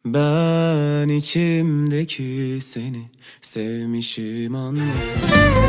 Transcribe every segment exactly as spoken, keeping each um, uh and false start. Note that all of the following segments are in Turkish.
Ben içimdeki seni sevmişim, anlasana.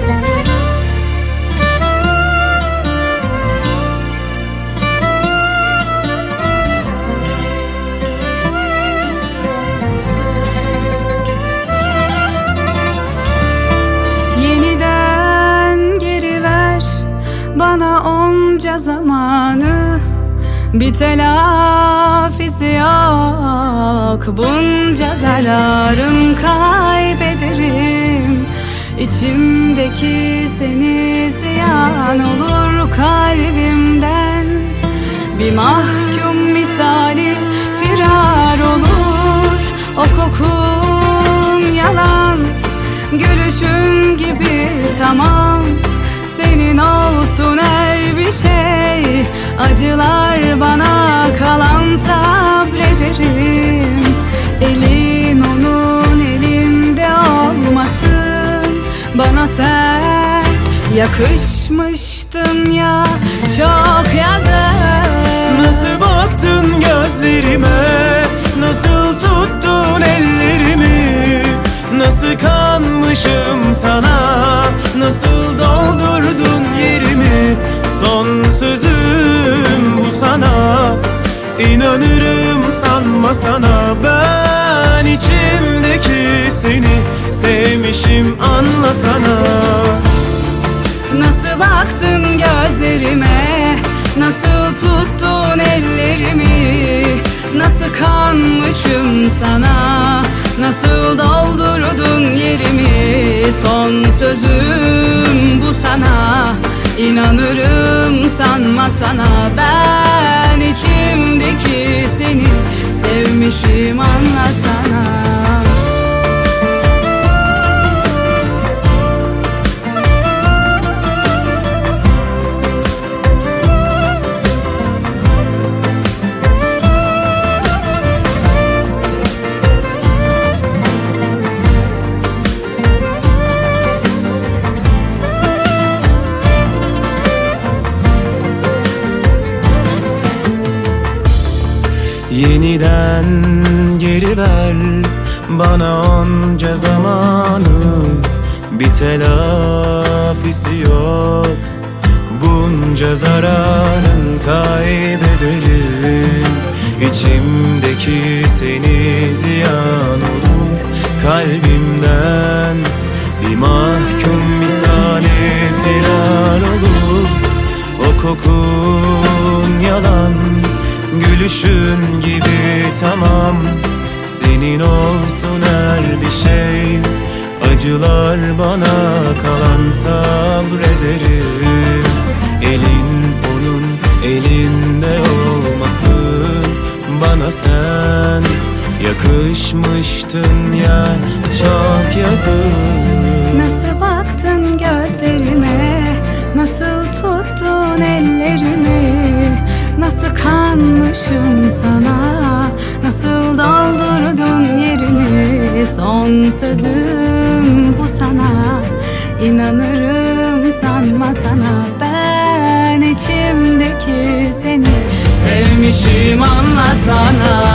Yeniden geri ver bana onca zamanı, bir telafisi yok bunca zararın, kaybederim İçimdeki seni, ziyan olur kalbimden. Bir mahkum misali firar olur, o kokun yalan, gülüşün gibi tamam. Senin olsun her bir şey, acılar bana kalan, sabrederim. Elin onun elinde olmasın, bana sen yakışmıştın ya çok yazık. Nasıl baktın gözlerime, nasıl tuttun ellerimi, nasıl kanmışım sana, nasıl doldurdun yerimi. Son sözüm bu sana, inanırım sanma sana. Ben içimdeki seni sevmişim, anlasana. Nasıl baktın gözlerime, nasıl tuttun ellerimi, nasıl kanmışım sana, nasıl doldurdun yerimi. Son sözüm bu sana, İnanırım sanma sana. Ben içimdeki seni sevmişim, anlasana. Yeniden geri ver bana onca zamanı, bir telafisi yok bunca zararın, kaybederim. İçimdeki seni, ziyan olur kalbimden. Bir mahkum misali firar olur, o kokun yalan, gülüşün gibi tamam. Senin olsun her bir şey, acılar bana kalan, sabrederim. Elin onun elinde olmasın, bana sen yakışmıştın ya çok yazık. Nasıl baktın gözlerime, nasıl tuttun ellerimi, nasıl kanmışım sana, nasıl doldurdun yerimi. Son sözüm bu sana, inanırım sanma sana. Ben içimdeki seni sevmişim, anlasana.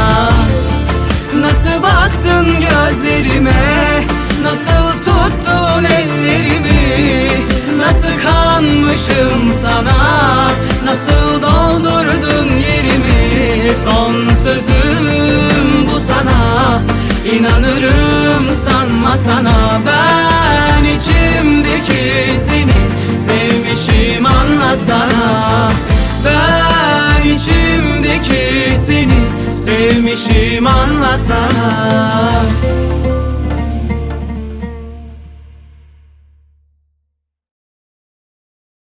Nasıl baktın gözlerime, nasıl tuttun ellerimi, nasıl kanmışım sana, nasıl doldurdun yerimi. Son sözüm bu sana, İnanırım sanma sana. Ben içimdeki seni sevmişim, anlasana. Ben içimdeki seni sevmişim, anlasana.